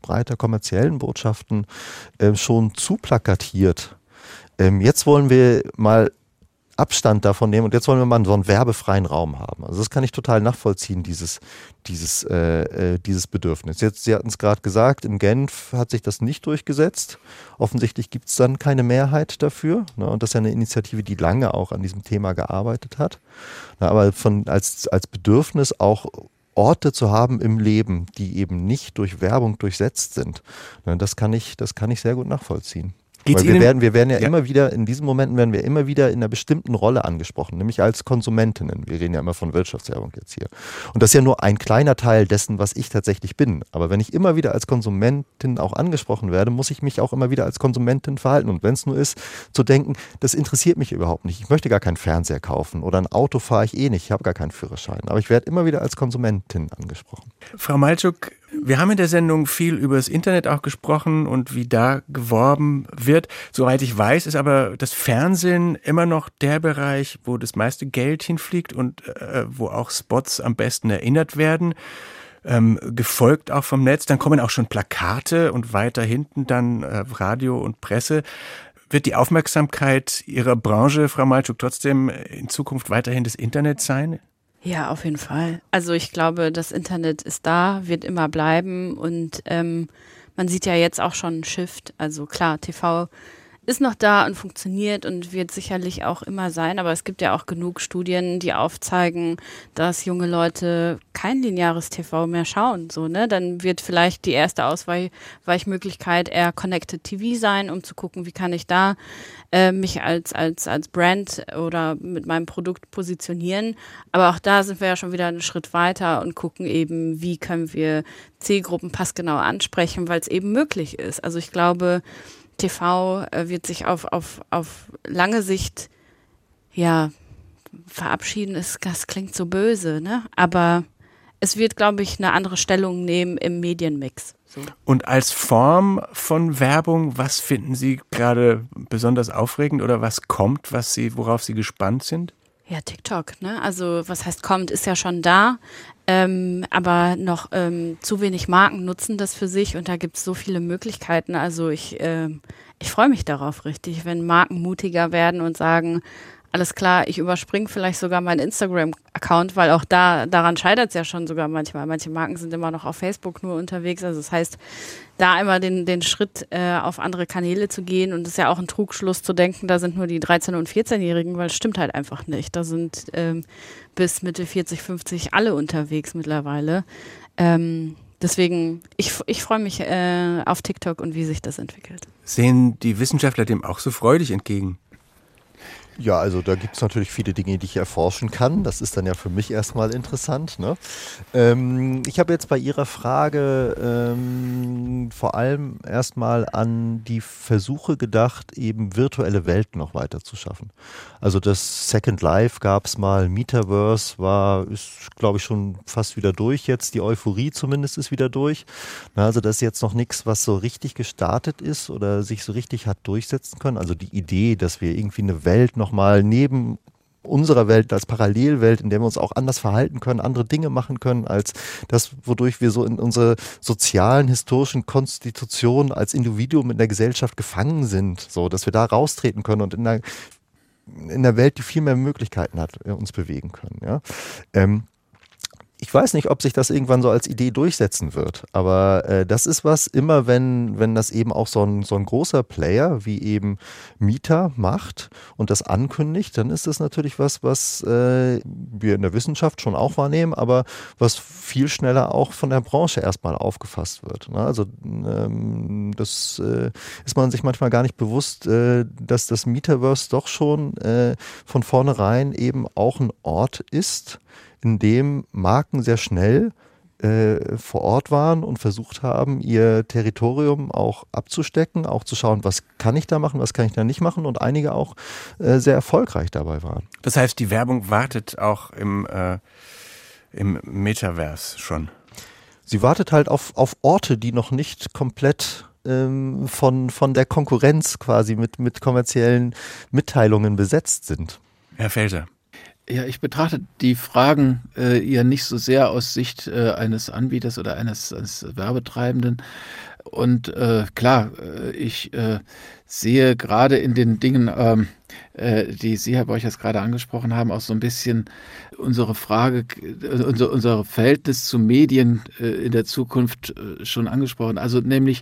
breiter kommerziellen Botschaften äh, schon zu plakatiert. Ähm, jetzt wollen wir mal Abstand davon nehmen und jetzt wollen wir mal so einen werbefreien Raum haben. Also das kann ich total nachvollziehen, dieses, dieses, äh, dieses Bedürfnis. Jetzt, Sie hatten es gerade gesagt, in Genf hat sich das nicht durchgesetzt. Offensichtlich gibt es dann keine Mehrheit dafür. Ne? Und das ist ja eine Initiative, die lange auch an diesem Thema gearbeitet hat. Na, aber von, als, als Bedürfnis auch Orte zu haben im Leben, die eben nicht durch Werbung durchsetzt sind, ne? das kann ich, das kann ich sehr gut nachvollziehen. Geht's Weil wir Ihnen? werden, wir werden ja, Ja. immer wieder, in diesen Momenten werden wir immer wieder in einer bestimmten Rolle angesprochen, nämlich als Konsumentinnen. Wir reden ja immer von Wirtschaftswerbung jetzt hier. Und das ist ja nur ein kleiner Teil dessen, was ich tatsächlich bin. Aber wenn ich immer wieder als Konsumentin auch angesprochen werde, muss ich mich auch immer wieder als Konsumentin verhalten. Und wenn es nur ist, zu denken, das interessiert mich überhaupt nicht. Ich möchte gar keinen Fernseher kaufen oder ein Auto fahre ich eh nicht. Ich habe gar keinen Führerschein. Aber ich werde immer wieder als Konsumentin angesprochen. Frau Malczuk, wir haben in der Sendung viel über das Internet auch gesprochen und wie da geworben wird. Soweit ich weiß, ist aber das Fernsehen immer noch der Bereich, wo das meiste Geld hinfliegt und äh, wo auch Spots am besten erinnert werden. Ähm, gefolgt auch vom Netz. Dann kommen auch schon Plakate und weiter hinten dann äh, Radio und Presse. Wird die Aufmerksamkeit Ihrer Branche, Frau Malczuk, trotzdem in Zukunft weiterhin das Internet sein? Ja, auf jeden Fall. Also ich glaube, das Internet ist da, wird immer bleiben und ähm, man sieht ja jetzt auch schon einen Shift. Also klar, T V ist noch da und funktioniert und wird sicherlich auch immer sein, aber es gibt ja auch genug Studien, die aufzeigen, dass junge Leute kein lineares T V mehr schauen. So, ne? Dann wird vielleicht die erste Ausweichmöglichkeit eher Connected T V sein, um zu gucken, wie kann ich da äh, mich als, als, als Brand oder mit meinem Produkt positionieren. Aber auch da sind wir ja schon wieder einen Schritt weiter und gucken eben, wie können wir Zielgruppen passgenau ansprechen, weil es eben möglich ist. Also ich glaube, T V äh, wird sich auf, auf, auf lange Sicht, ja, verabschieden, ist, das klingt so böse, ne? Aber es wird, glaube ich, eine andere Stellung nehmen im Medienmix. So. Und als Form von Werbung, was finden Sie gerade besonders aufregend oder was kommt, was Sie, worauf Sie gespannt sind? Ja, TikTok, ne? Also was heißt kommt, ist ja schon da, ähm, aber noch ähm, zu wenig Marken nutzen das für sich und da gibt es so viele Möglichkeiten. Also ich, äh, ich freue mich darauf richtig, wenn Marken mutiger werden und sagen, alles klar, ich überspringe vielleicht sogar meinen Instagram-Account, weil auch da daran scheitert es ja schon sogar manchmal. Manche Marken sind immer noch auf Facebook nur unterwegs. Also das heißt, da einmal den, den Schritt äh, auf andere Kanäle zu gehen und es ist ja auch ein Trugschluss zu denken, da sind nur die dreizehn- und vierzehnjährigen, weil es stimmt halt einfach nicht. Da sind ähm, bis Mitte vierzig, fünfzig alle unterwegs mittlerweile. Ähm, deswegen, ich, ich freue mich äh, auf TikTok und wie sich das entwickelt. Sehen die Wissenschaftler dem auch so freudig entgegen? Ja, also da gibt es natürlich viele Dinge, die ich erforschen kann. Das ist dann ja für mich erstmal interessant. Ne? Ähm, ich habe jetzt bei Ihrer Frage ähm, vor allem erstmal an die Versuche gedacht, eben virtuelle Welten noch weiter zu schaffen. Also das Second Life gab es mal, Metaverse war, ist glaube ich schon fast wieder durch jetzt, die Euphorie zumindest ist wieder durch. Na, also das ist jetzt noch nichts, was so richtig gestartet ist oder sich so richtig hat durchsetzen können. Also die Idee, dass wir irgendwie eine Welt noch mal neben unserer Welt als Parallelwelt, in der wir uns auch anders verhalten können, andere Dinge machen können, als das, wodurch wir so in unsere sozialen, historischen Konstitutionen als Individuum in der Gesellschaft gefangen sind, so, dass wir da raustreten können und in einer, in einer Welt, die viel mehr Möglichkeiten hat, uns bewegen können. Ja? Ähm, Ich weiß nicht, ob sich das irgendwann so als Idee durchsetzen wird, aber äh, das ist was, immer wenn, wenn das eben auch so ein, so ein großer Player wie eben Meta macht und das ankündigt, dann ist das natürlich was, was äh, wir in der Wissenschaft schon auch wahrnehmen, aber was viel schneller auch von der Branche erstmal aufgefasst wird. Ne? Also ähm, das äh, ist man sich manchmal gar nicht bewusst, äh, dass das Metaverse doch schon äh, von vornherein eben auch ein Ort ist, in dem Marken sehr schnell äh, vor Ort waren und versucht haben, ihr Territorium auch abzustecken, auch zu schauen, was kann ich da machen, was kann ich da nicht machen und einige auch äh, sehr erfolgreich dabei waren. Das heißt, die Werbung wartet auch im, äh, im Metaverse schon? Sie wartet halt auf, auf Orte, die noch nicht komplett ähm, von, von der Konkurrenz quasi mit, mit kommerziellen Mitteilungen besetzt sind. Herr Felser. Ja, ich betrachte die Fragen äh, eher nicht so sehr aus Sicht äh, eines Anbieters oder eines, eines Werbetreibenden, Und äh, klar, äh, ich äh, sehe gerade in den Dingen, ähm, äh, die Sie, Herr Borchers, gerade angesprochen haben, auch so ein bisschen unsere Frage, äh, unser, unser Verhältnis zu Medien äh, in der Zukunft äh, schon angesprochen. Also nämlich,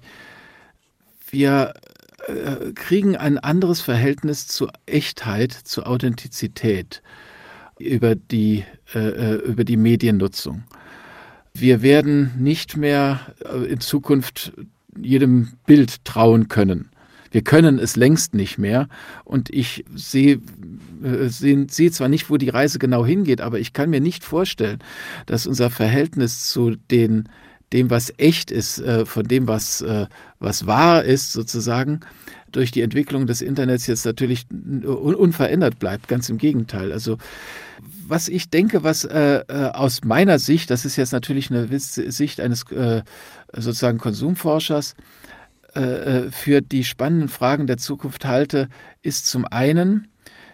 wir äh, kriegen ein anderes Verhältnis zu Echtheit, zu Authentizität über die, äh, über die Mediennutzung. Wir werden nicht mehr in Zukunft jedem Bild trauen können. Wir können es längst nicht mehr. Und ich sehe, sehe, sehe zwar nicht, wo die Reise genau hingeht, aber ich kann mir nicht vorstellen, dass unser Verhältnis zu den, dem, was echt ist, von dem, was, was wahr ist, sozusagen, durch die Entwicklung des Internets jetzt natürlich unverändert bleibt. Ganz im Gegenteil. Also was ich denke, was äh, aus meiner Sicht, das ist jetzt natürlich eine Sicht eines äh, sozusagen Konsumforschers, äh, für die spannenden Fragen der Zukunft halte, ist zum einen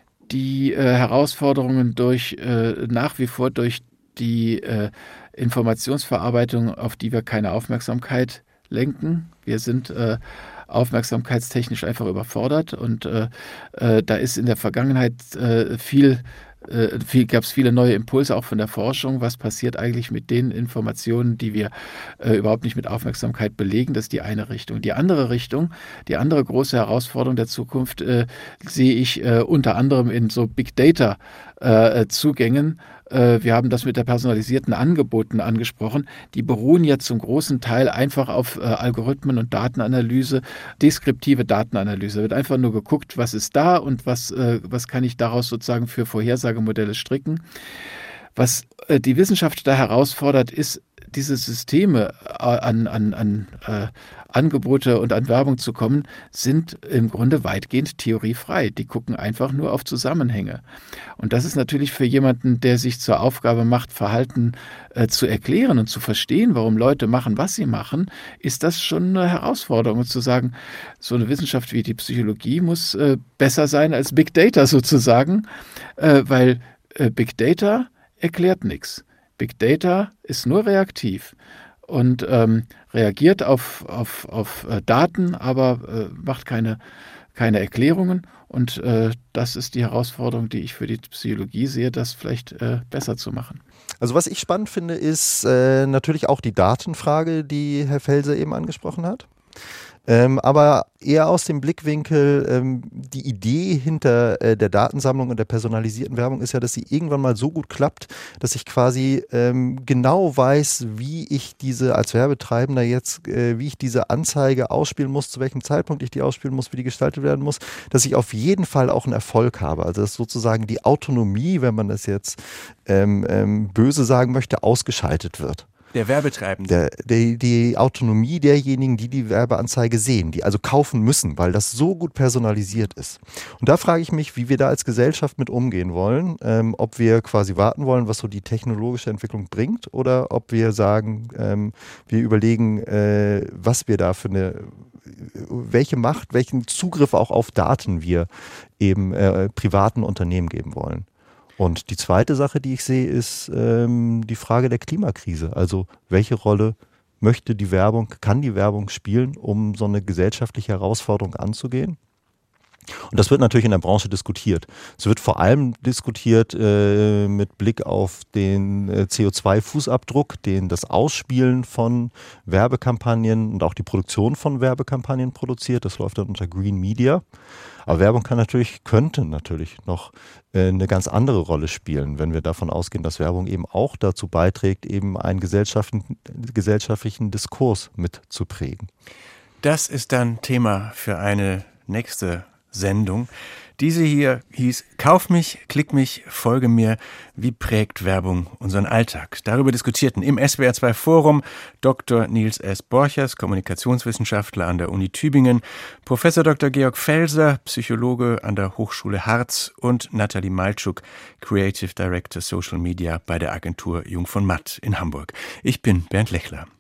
die äh, Herausforderungen durch äh, nach wie vor durch die äh, Informationsverarbeitung, auf die wir keine Aufmerksamkeit lenken. Wir sind äh, aufmerksamkeitstechnisch einfach überfordert und äh, äh, da ist in der Vergangenheit äh, viel Äh, viel, gab es viele neue Impulse auch von der Forschung. Was passiert eigentlich mit den Informationen, die wir äh, überhaupt nicht mit Aufmerksamkeit belegen? Das ist die eine Richtung. Die andere Richtung, die andere große Herausforderung der Zukunft äh, sehe ich äh, unter anderem in so Big Data äh, Zugängen. Äh, wir haben das mit der personalisierten Angeboten angesprochen. Die beruhen ja zum großen Teil einfach auf äh, Algorithmen und Datenanalyse, deskriptive Datenanalyse. Da wird einfach nur geguckt, was ist da und was, äh, was kann ich daraus sozusagen für Vorhersagemodelle stricken. Was äh, die Wissenschaft da herausfordert, ist, diese Systeme an, an, an äh, Angebote und an Werbung zu kommen, sind im Grunde weitgehend theoriefrei. Die gucken einfach nur auf Zusammenhänge. Und das ist natürlich für jemanden, der sich zur Aufgabe macht, Verhalten äh, zu erklären und zu verstehen, warum Leute machen, was sie machen, ist das schon eine Herausforderung. Und zu sagen, so eine Wissenschaft wie die Psychologie muss äh, besser sein als Big Data sozusagen, äh, weil äh, Big Data erklärt nichts. Big Data ist nur reaktiv und ähm, reagiert auf, auf, auf äh, Daten, aber äh, macht keine, keine Erklärungen. Und äh, das ist die Herausforderung, die ich für die Psychologie sehe, das vielleicht äh, besser zu machen. Also was ich spannend finde, ist äh, natürlich auch die Datenfrage, die Herr Felser eben angesprochen hat. Ähm, aber eher aus dem Blickwinkel, ähm, die Idee hinter äh, der Datensammlung und der personalisierten Werbung ist ja, dass sie irgendwann mal so gut klappt, dass ich quasi ähm, genau weiß, wie ich diese als Werbetreibender jetzt, äh, wie ich diese Anzeige ausspielen muss, zu welchem Zeitpunkt ich die ausspielen muss, wie die gestaltet werden muss, dass ich auf jeden Fall auch einen Erfolg habe. Also dass sozusagen die Autonomie, wenn man das jetzt ähm, ähm, böse sagen möchte, ausgeschaltet wird. Der Werbetreibende. Der, die, die Autonomie derjenigen, die die Werbeanzeige sehen, die also kaufen müssen, weil das so gut personalisiert ist. Und da frage ich mich, wie wir da als Gesellschaft mit umgehen wollen, ähm, ob wir quasi warten wollen, was so die technologische Entwicklung bringt, oder ob wir sagen, ähm, wir überlegen, äh, was wir da für eine, welche Macht, welchen Zugriff auch auf Daten wir eben äh, privaten Unternehmen geben wollen. Und die zweite Sache, die ich sehe, ist ähm, die Frage der Klimakrise. Also welche Rolle möchte die Werbung, kann die Werbung spielen, um so eine gesellschaftliche Herausforderung anzugehen? Und das wird natürlich in der Branche diskutiert. Es wird vor allem diskutiert äh, mit Blick auf den äh, C O zwei Fußabdruck, den das Ausspielen von Werbekampagnen und auch die Produktion von Werbekampagnen produziert. Das läuft dann unter Green Media. Aber Werbung kann natürlich, könnte natürlich noch äh, eine ganz andere Rolle spielen, wenn wir davon ausgehen, dass Werbung eben auch dazu beiträgt, eben einen gesellschaftlichen, gesellschaftlichen Diskurs mitzuprägen. Das ist dann Thema für eine nächste Sendung. Diese hier hieß Kauf mich, klick mich, folge mir. Wie prägt Werbung unseren Alltag? Darüber diskutierten im S W R zwei Forum Doktor Niels S. Borchers, Kommunikationswissenschaftler an der Uni Tübingen, Professor Doktor Georg Felser, Psychologe an der Hochschule Harz und Nathalie Malczuk, Creative Director Social Media bei der Agentur Jung von Matt in Hamburg. Ich bin Bernd Lechler.